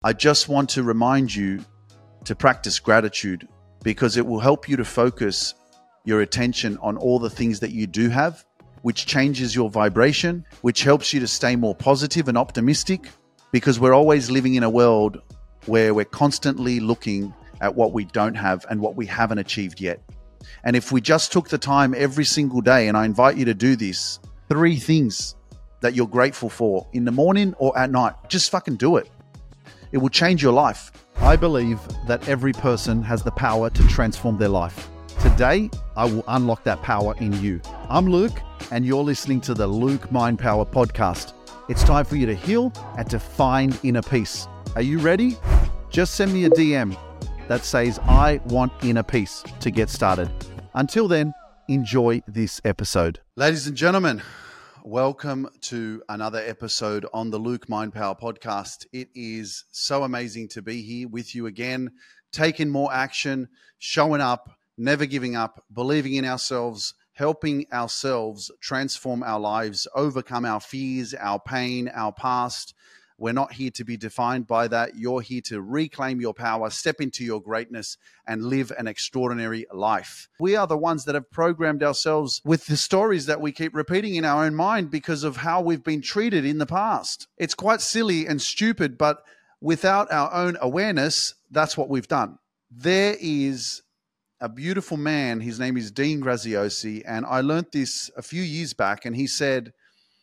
I just want to remind you to practice gratitude because it will help you to focus your attention on all the things that you do have, which changes your vibration, which helps you to stay more positive and optimistic, because we're always living in a world where we're constantly looking at what we don't have and what we haven't achieved yet. And if we just took the time every single day, and I invite you to do this, 3 things that you're grateful for in the morning or at night, just fucking do it. It will change your life. I believe that every person has the power to transform their life. Today, I will unlock that power in you. I'm Luke, and you're listening to the Luke Mind Power podcast. It's time for you to heal and to find inner peace. Are you ready? Just send me a DM that says, I want inner peace, to get started. Until then, enjoy this episode. Ladies and gentlemen, welcome to another episode on the Luke Mind Power podcast. It is so amazing to be here with you again, taking more action, showing up, never giving up, believing in ourselves, helping ourselves transform our lives, overcome our fears, our pain, our past. We're not here to be defined by that. You're here to reclaim your power, step into your greatness, and live an extraordinary life. We are the ones that have programmed ourselves with the stories that we keep repeating in our own mind because of how we've been treated in the past. It's quite silly and stupid, but without our own awareness, that's what we've done. There is a beautiful man, his name is Dean Graziosi, and I learned this a few years back, and he said,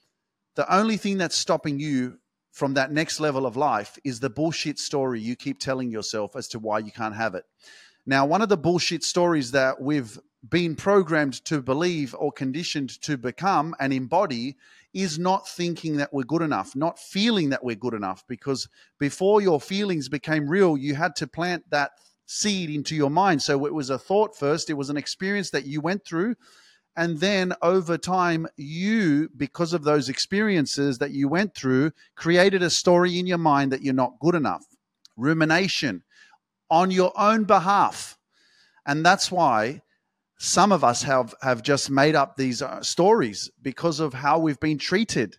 the only thing that's stopping you from that next level of life is the bullshit story you keep telling yourself as to why you can't have it. Now, one of the bullshit stories that we've been programmed to believe or conditioned to become and embody is not thinking that we're good enough, not feeling that we're good enough, because before your feelings became real, you had to plant that seed into your mind. So it was a thought first, it was an experience that you went through. And then over time, you, because of those experiences that you went through, created a story in your mind that you're not good enough. Rumination on your own behalf. And that's why some of us have just made up these stories because of how we've been treated.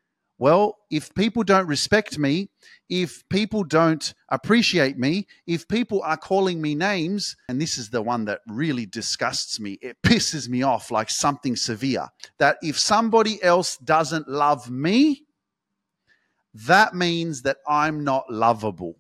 Well, if people don't respect me, if people don't appreciate me, if people are calling me names, and this is the one that really disgusts me, it pisses me off like something severe, that if somebody else doesn't love me, that means that I'm not lovable.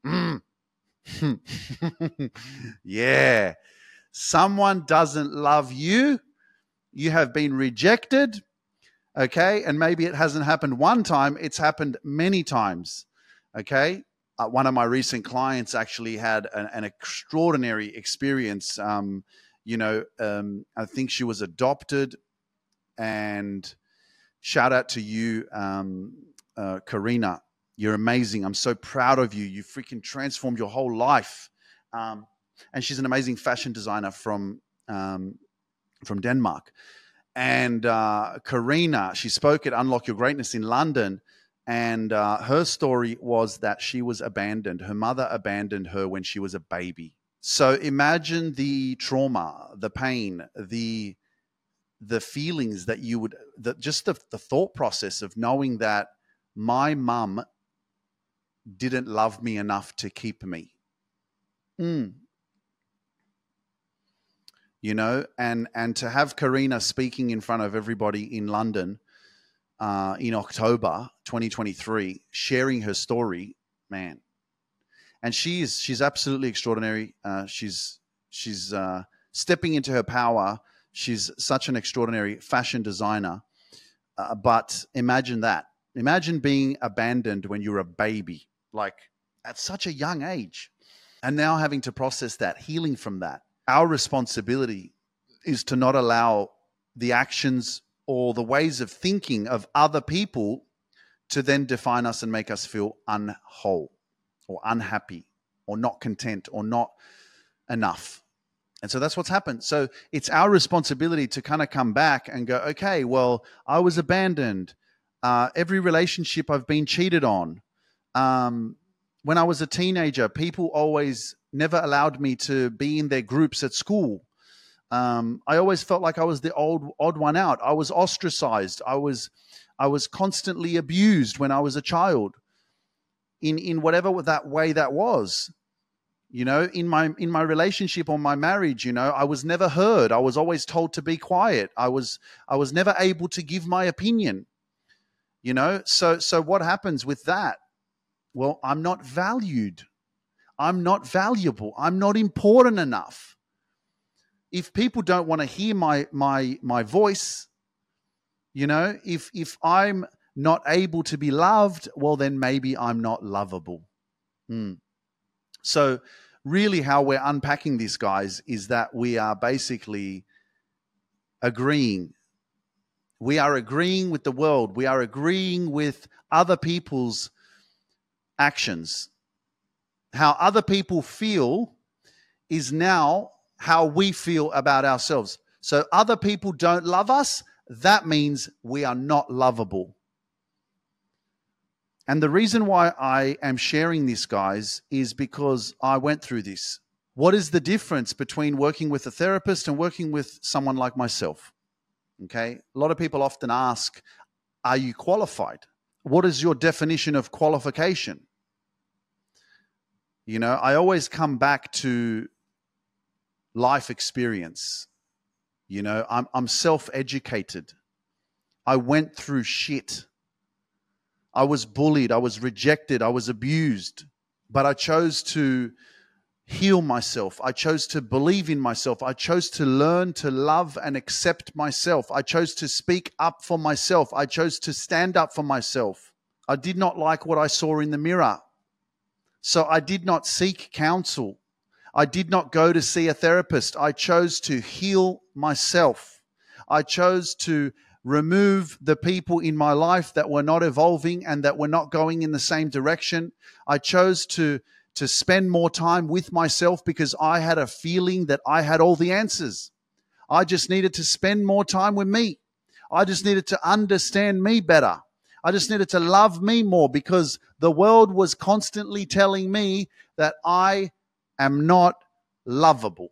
Yeah. Someone doesn't love you, you have been rejected. Okay, and maybe it hasn't happened one time, it's happened many times, okay? One of my recent clients actually had an extraordinary experience. I think she was adopted, and shout out to you, Karina. You're amazing. I'm so proud of you. You freaking transformed your whole life. And she's an amazing fashion designer from Denmark. And Karina, she spoke at Unlock Your Greatness in London, and her story was that she was abandoned. Her mother abandoned her when she was a baby. So imagine the trauma, the pain, the feelings that you would, just the thought process of knowing that my mum didn't love me enough to keep me. You know, and to have Karina speaking in front of everybody in London in October 2023, sharing her story, man. And she's absolutely extraordinary. She's stepping into her power. She's such an extraordinary fashion designer. But imagine that. Imagine being abandoned when you're a baby, like at such a young age, and now having to process that, healing from that. Our responsibility is to not allow the actions or the ways of thinking of other people to then define us and make us feel unwhole or unhappy or not content or not enough. And so that's what's happened. So it's our responsibility to kind of come back and go, okay, well, I was abandoned. Every relationship I've been cheated on. When I was a teenager, people always never allowed me to be in their groups at school. I always felt like I was the odd one out. I was ostracized. I was constantly abused when I was a child. in whatever that way that was. In my relationship or my marriage, I was never heard. I was always told to be quiet. I was never able to give my opinion. So what happens with that? Well, I'm not valued. I'm not valuable. I'm not important enough. If people don't want to hear my voice, if I'm not able to be loved, well, then maybe I'm not lovable. So really how we're unpacking this, guys, is that we are basically agreeing. We are agreeing with the world. We are agreeing with other people's actions. How other people feel is now how we feel about ourselves. So other people don't love us. That means we are not lovable. And the reason why I am sharing this, guys, is because I went through this. What is the difference between working with a therapist and working with someone like myself? Okay. A lot of people often ask, are you qualified? What is your definition of qualification? I always come back to life experience. I'm self-educated. I went through shit. I was bullied. I was rejected. I was abused. But I chose to heal myself. I chose to believe in myself. I chose to learn to love and accept myself. I chose to speak up for myself. I chose to stand up for myself. I did not like what I saw in the mirror. So I did not seek counsel. I did not go to see a therapist. I chose to heal myself. I chose to remove the people in my life that were not evolving and that were not going in the same direction. I chose to spend more time with myself because I had a feeling that I had all the answers. I just needed to spend more time with me. I just needed to understand me better. I just needed to love me more because the world was constantly telling me that I am not lovable.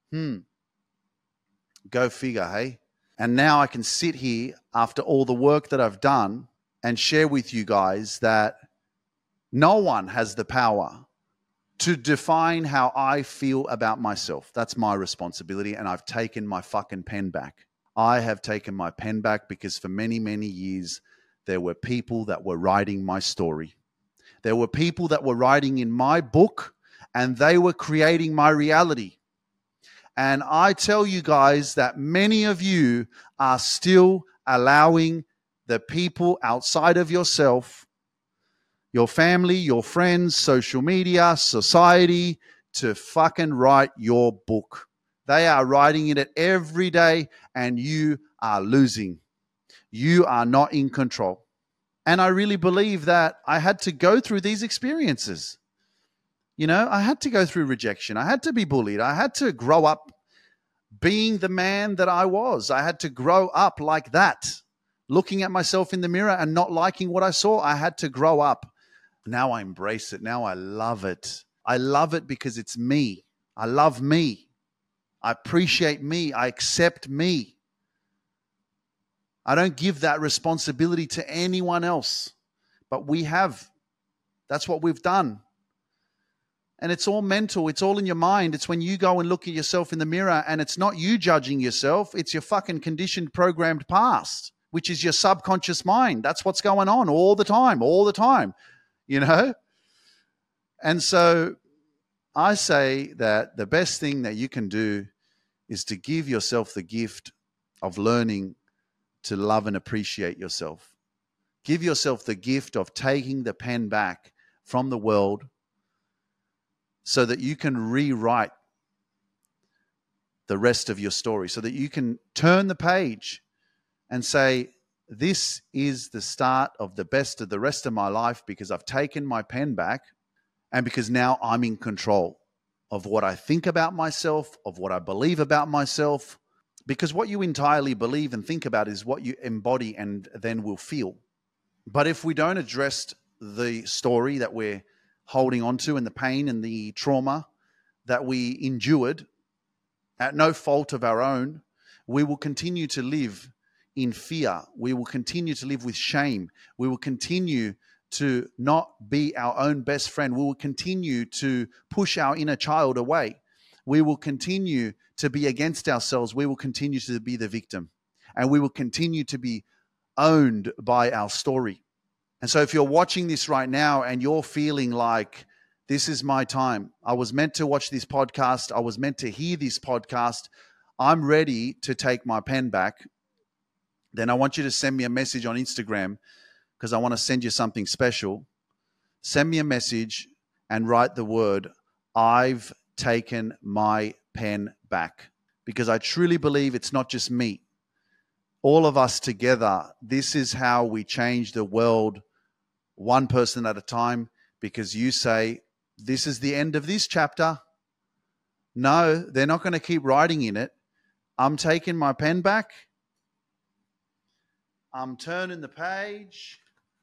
Go figure, hey? And now I can sit here after all the work that I've done and share with you guys that no one has the power to define how I feel about myself. That's my responsibility, and I've taken my fucking pen back. I have taken my pen back because for many, many years, there were people that were writing my story. There were people that were writing in my book, and they were creating my reality. And I tell you guys that many of you are still allowing the people outside of yourself, your family, your friends, social media, society, to fucking write your book. They are writing it every day, and you are losing. You are not in control. And I really believe that I had to go through these experiences. I had to go through rejection. I had to be bullied. I had to grow up being the man that I was. I had to grow up like that, looking at myself in the mirror and not liking what I saw. I had to grow up. Now I embrace it. Now I love it. I love it because it's me. I love me. I appreciate me. I accept me. I don't give that responsibility to anyone else. But we have. That's what we've done. And it's all mental. It's all in your mind. It's when you go and look at yourself in the mirror and it's not you judging yourself. It's your fucking conditioned, programmed past, which is your subconscious mind. That's what's going on all the time. And so I say that the best thing that you can do is to give yourself the gift of learning to love and appreciate yourself. Give yourself the gift of taking the pen back from the world so that you can rewrite the rest of your story, so that you can turn the page and say, this is the start of the best of the rest of my life because I've taken my pen back and because now I'm in control of what I think about myself, of what I believe about myself, because what you entirely believe and think about is what you embody and then will feel. But if we don't address the story that we're holding on to and the pain and the trauma that we endured at no fault of our own, we will continue to live in fear. We will continue to live with shame. We will continue to not be our own best friend. We will continue to push our inner child away. We will continue to be against ourselves. We will continue to be the victim. And we will continue to be owned by our story. And so if you're watching this right now and you're feeling like, this is my time, I was meant to watch this podcast, I was meant to hear this podcast, I'm ready to take my pen back, then I want you to send me a message on Instagram, because I want to send you something special. Send me a message and write the word, I've taken my pen back. Because I truly believe it's not just me. All of us together, this is how we change the world, one person at a time, because you say, this is the end of this chapter. No, they're not going to keep writing in it. I'm taking my pen back. I'm turning the page.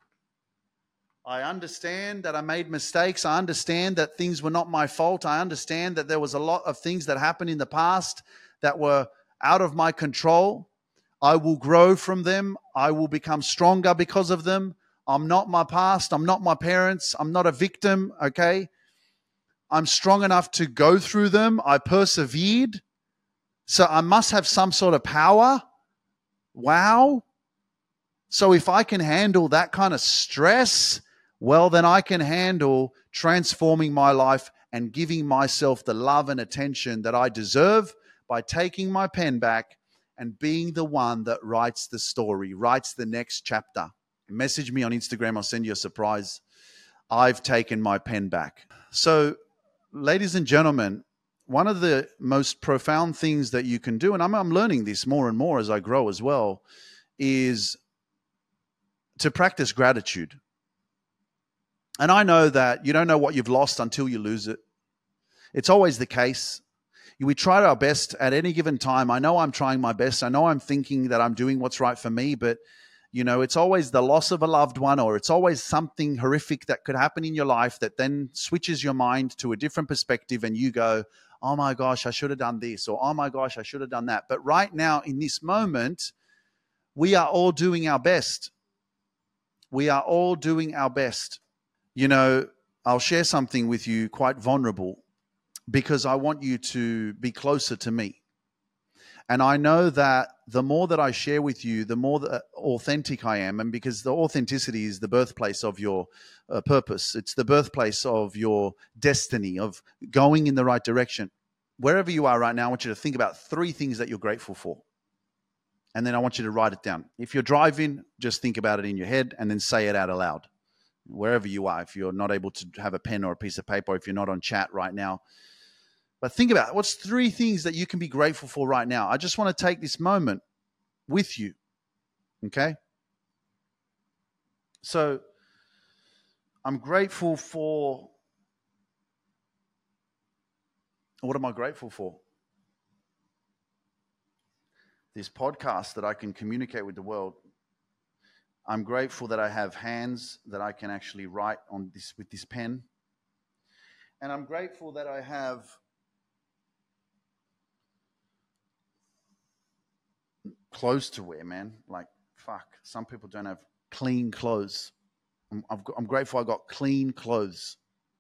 I understand that I made mistakes. I understand that things were not my fault. I understand that there was a lot of things that happened in the past that were out of my control. I will grow from them. I will become stronger because of them. I'm not my past. I'm not my parents. I'm not a victim, okay? I'm strong enough to go through them. I persevered. So I must have some sort of power. Wow. So if I can handle that kind of stress, well, then I can handle transforming my life and giving myself the love and attention that I deserve by taking my pen back and being the one that writes the story, writes the next chapter. Message me on Instagram. I'll send you a surprise. I've taken my pen back. So, ladies and gentlemen, one of the most profound things that you can do, and I'm learning this more and more as I grow as well, is to practice gratitude. And I know that you don't know what you've lost until you lose it. It's always the case. We try our best at any given time. I know I'm trying my best. I know I'm thinking that I'm doing what's right for me, but it's always the loss of a loved one, or it's always something horrific that could happen in your life that then switches your mind to a different perspective, and you go, oh my gosh, I should have done this, or oh my gosh, I should have done that. But right now, in this moment, we are all doing our best. We are all doing our best. I'll share something with you quite vulnerable, because I want you to be closer to me. And I know that the more that I share with you, the more authentic I am. And because the authenticity is the birthplace of your purpose. It's the birthplace of your destiny, of going in the right direction. Wherever you are right now, I want you to think about 3 things that you're grateful for. And then I want you to write it down. If you're driving, just think about it in your head and then say it out aloud. Wherever you are, if you're not able to have a pen or a piece of paper, if you're not on chat right now. But think about it. What's 3 things that you can be grateful for right now? I just want to take this moment with you. Okay? So I'm grateful for... What am I grateful for? This podcast that I can communicate with the world. I'm grateful that I have hands that I can actually write on this with this pen. And I'm grateful that I have clothes to wear, man. Like, fuck, some people don't have clean clothes. I'm grateful I got clean clothes.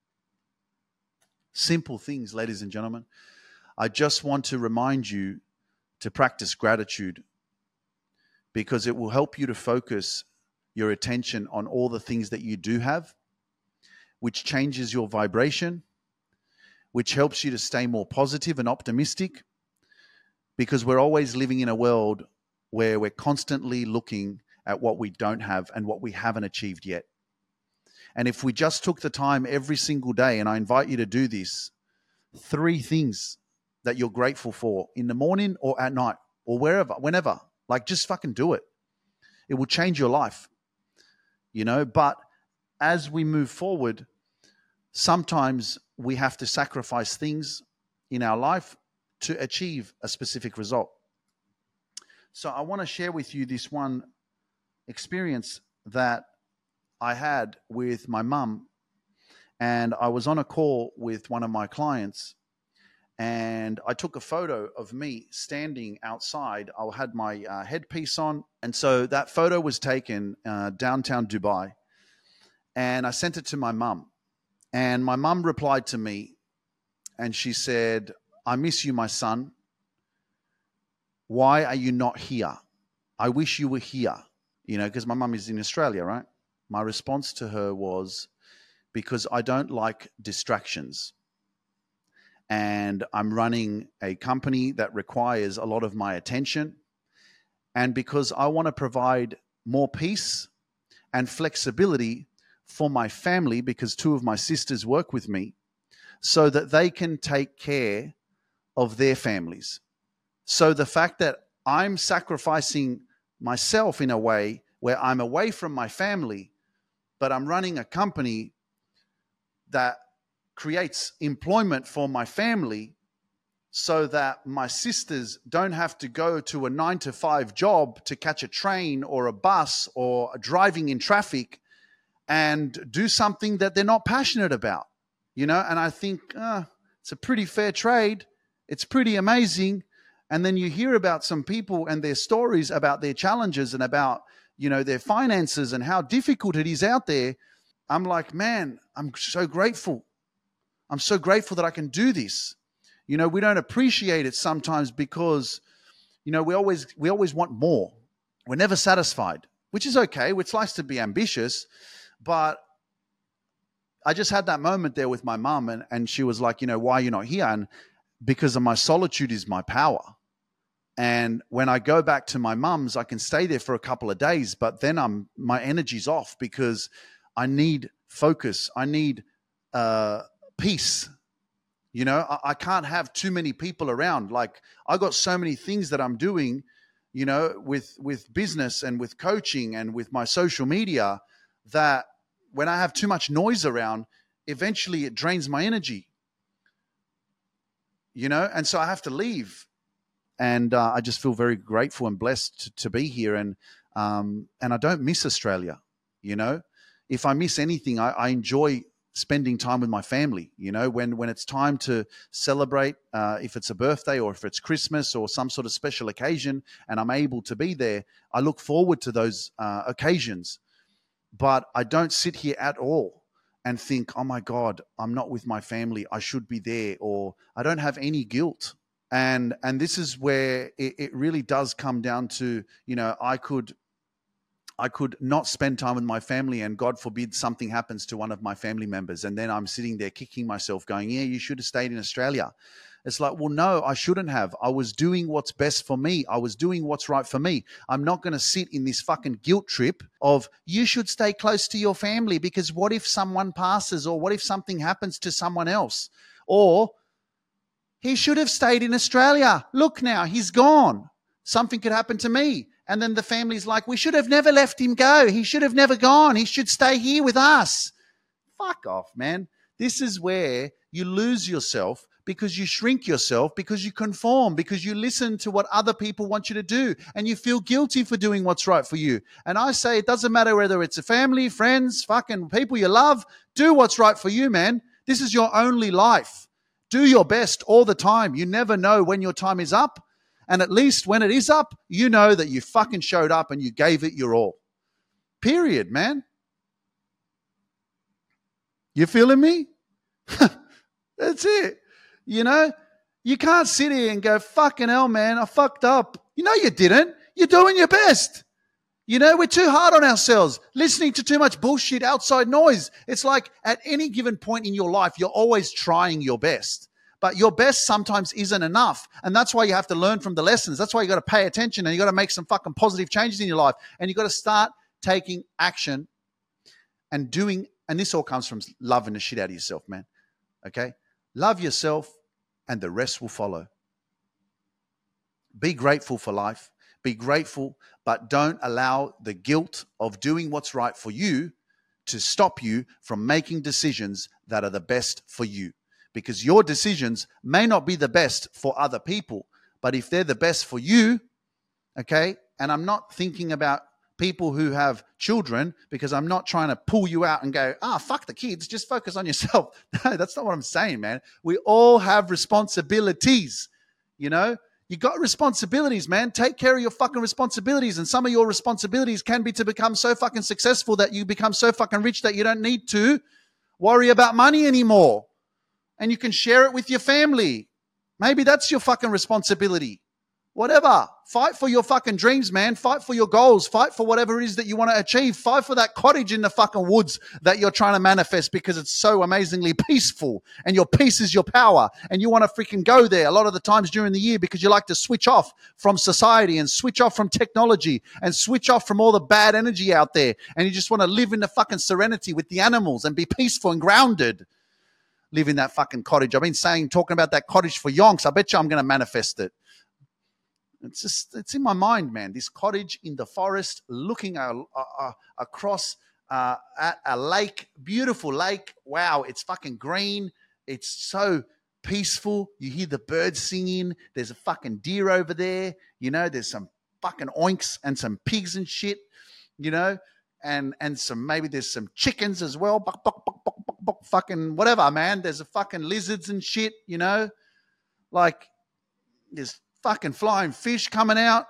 Simple things, ladies and gentlemen. I just want to remind you to practice gratitude, because it will help you to focus your attention on all the things that you do have, which changes your vibration, which helps you to stay more positive and optimistic, because we're always living in a world where we're constantly looking at what we don't have and what we haven't achieved yet. And if we just took the time every single day, and I invite you to do this, 3 things that you're grateful for in the morning or at night or wherever, whenever, like, just fucking do it. It will change your life, but as we move forward, sometimes we have to sacrifice things in our life to achieve a specific result. So I want to share with you this one experience that I had with my mum. And I was on a call with one of my clients, and I took a photo of me standing outside. I had my headpiece on. And so that photo was taken downtown Dubai. And I sent it to my mum. And my mum replied to me and she said, I miss you, my son. Why are you not here? I wish you were here. You know, because my mum is in Australia, right? My response to her was, because I don't like distractions. And I'm running a company that requires a lot of my attention. And because I want to provide more peace and flexibility for my family, because two of my sisters work with me, so that they can take care of their families. So the fact that I'm sacrificing myself in a way where I'm away from my family, but I'm running a company that creates employment for my family so that my sisters don't have to go to a 9-to-5 job to catch a train or a bus or driving in traffic and do something that they're not passionate about, you know? And I think it's a pretty fair trade. It's pretty amazing. And then you hear about some people and their stories about their challenges and about, you know, their finances and how difficult it is out there. I'm like, man, I'm so grateful. I'm so grateful that I can do this. You know, we don't appreciate it sometimes because, you know, we always want more. We're never satisfied, which is okay. It's nice to be ambitious. But I just had that moment there with my mum and she was like, you know, why are you not here? And because of my solitude is my power. And when I go back to my mum's, I can stay there for a couple of days, but then my energy's off because I need focus. I need peace. You know, I can't have too many people around. Like I got so many things that I'm doing, you know, with business and with coaching and with my social media that when I have too much noise around, eventually it drains my energy, you know, and so I have to leave. And I just feel very grateful and blessed to be here. And I don't miss Australia, you know. If I miss anything, I enjoy spending time with my family, you know, when it's time to celebrate, if it's a birthday or if it's Christmas or some sort of special occasion and I'm able to be there, I look forward to those occasions. But I don't sit here at all and think, oh my God, I'm not with my family. I should be there, or I don't have any guilt. And this is where it really does come down to, you know, I could not spend time with my family and God forbid something happens to one of my family members. And then I'm sitting there kicking myself going, yeah, you should have stayed in Australia. It's like, well, no, I shouldn't have. I was doing what's best for me. I was doing what's right for me. I'm not going to sit in this fucking guilt trip of you should stay close to your family because what if someone passes, or what if something happens to someone else? Or he should have stayed in Australia. Look now, he's gone. Something could happen to me. And then the family's like, we should have never left him go. He should have never gone. He should stay here with us. Fuck off, man. This is where you lose yourself because you shrink yourself, because you conform, because you listen to what other people want you to do and you feel guilty for doing what's right for you. And I say it doesn't matter whether it's a family, friends, fucking people you love. Do what's right for you, man. This is your only life. Do your best all the time. You never know when your time is up. And at least when it is up, you know that you fucking showed up and you gave it your all. Period, man. You feeling me? That's it. You know, you can't sit here and go, fucking hell, man, I fucked up. You know you didn't. You're doing your best. You know, we're too hard on ourselves, listening to too much bullshit, outside noise. It's like at any given point in your life, you're always trying your best. But your best sometimes isn't enough. And that's why you have to learn from the lessons. That's why you got to pay attention and you got to make some fucking positive changes in your life. And you got to start taking action and doing. And this all comes from loving the shit out of yourself, man. Okay? Love yourself and the rest will follow. Be grateful for life. Be grateful, but don't allow the guilt of doing what's right for you to stop you from making decisions that are the best for you. Because your decisions may not be the best for other people, but if they're the best for you, okay, and I'm not thinking about people who have children because I'm not trying to pull you out and go, fuck the kids, just focus on yourself. No, that's not what I'm saying, man. We all have responsibilities, you know. You got responsibilities, man. Take care of your fucking responsibilities. And some of your responsibilities can be to become so fucking successful that you become so fucking rich that you don't need to worry about money anymore. And you can share it with your family. Maybe that's your fucking responsibility. Whatever. Fight for your fucking dreams, man. Fight for your goals. Fight for whatever it is that you want to achieve. Fight for that cottage in the fucking woods that you're trying to manifest because it's so amazingly peaceful and your peace is your power and you want to freaking go there a lot of the times during the year because you like to switch off from society and switch off from technology and switch off from all the bad energy out there and you just want to live in the fucking serenity with the animals and be peaceful and grounded. Live in that fucking cottage. I've been talking about that cottage for yonks. I bet you I'm going to manifest it. It's in my mind, man. This cottage in the forest, looking across at a lake, beautiful lake. Wow, it's fucking green. It's so peaceful. You hear the birds singing. There's a fucking deer over there. You know, there's some fucking oinks and some pigs and shit. You know, and maybe there's some chickens as well. Buck, buck, buck, buck, buck, buck, fucking whatever, man. There's a fucking lizards and shit. You know, like there's fucking flying fish coming out.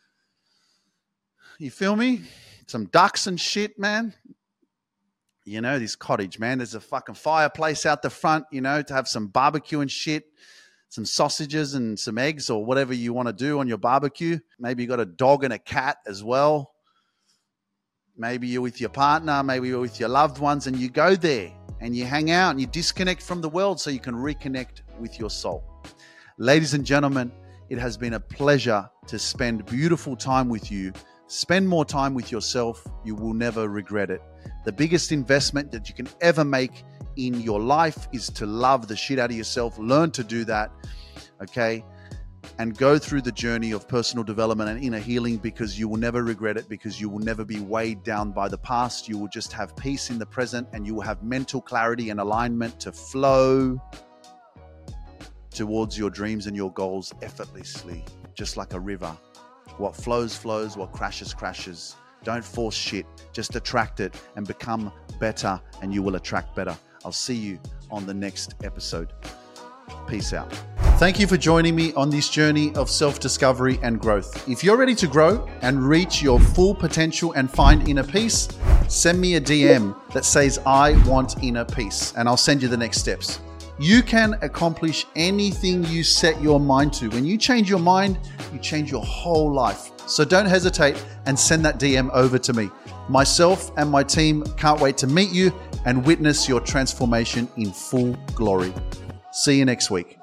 You feel me? Some ducks and shit, man. You know, this cottage, man. There's a fucking fireplace out the front, you know, to have some barbecue and shit. Some sausages and some eggs or whatever you want to do on your barbecue. Maybe you got a dog and a cat as well. Maybe you're with your partner. Maybe you're with your loved ones and you go there and you hang out and you disconnect from the world so you can reconnect with your soul. Ladies and gentlemen, it has been a pleasure to spend beautiful time with you. Spend more time with yourself. You will never regret it. The biggest investment that you can ever make in your life is to love the shit out of yourself. Learn to do that, okay? And go through the journey of personal development and inner healing because you will never regret it, because you will never be weighed down by the past. You will just have peace in the present and you will have mental clarity and alignment to flow towards your dreams and your goals effortlessly, just like a river. What flows, flows. What crashes, crashes. Don't force shit. Just attract it and become better and you will attract better. I'll see you on the next episode. Peace out. Thank you for joining me on this journey of self-discovery and growth. If you're ready to grow and reach your full potential and find inner peace, send me a DM that says, I want inner peace, and I'll send you the next steps. You can accomplish anything you set your mind to. When you change your mind, you change your whole life. So don't hesitate and send that DM over to me. Myself and my team can't wait to meet you and witness your transformation in full glory. See you next week.